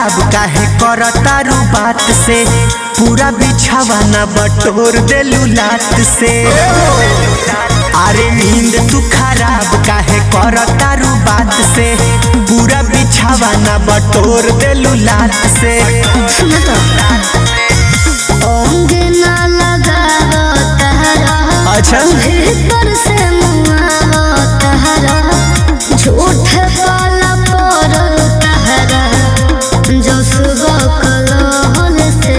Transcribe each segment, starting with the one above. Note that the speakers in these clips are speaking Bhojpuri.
खराब काहे करतारू बात से पूरा बिछावा ना बटोर देलू लात से। अरे नींद तू खराब काहे करतारू बात से पूरा बिछावा ना बटोर देलू लात से। अच्छा भीतर से झूठ वाला पर तहरा जो सुबह कलोल से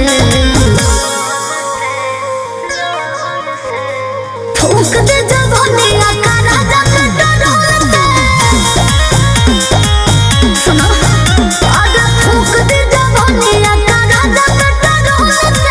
फूक दे जवानिया का राजा पेट्रोल से। सुनो आगे फूक दे जवानिया का राजा पेट्रोल से।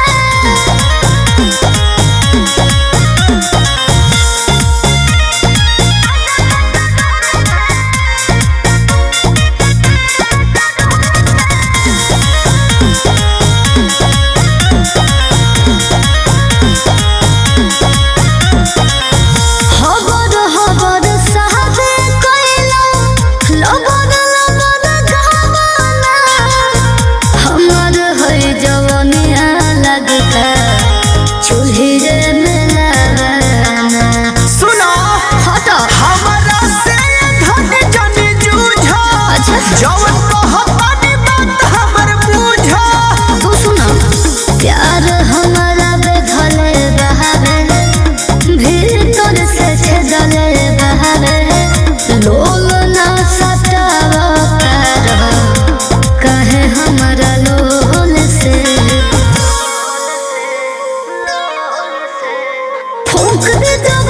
प्यार हमारा बेघले बहावे भीतर से छेदले बहावे लोल ना सतावा कर कहे हमारा लोल से फूक दे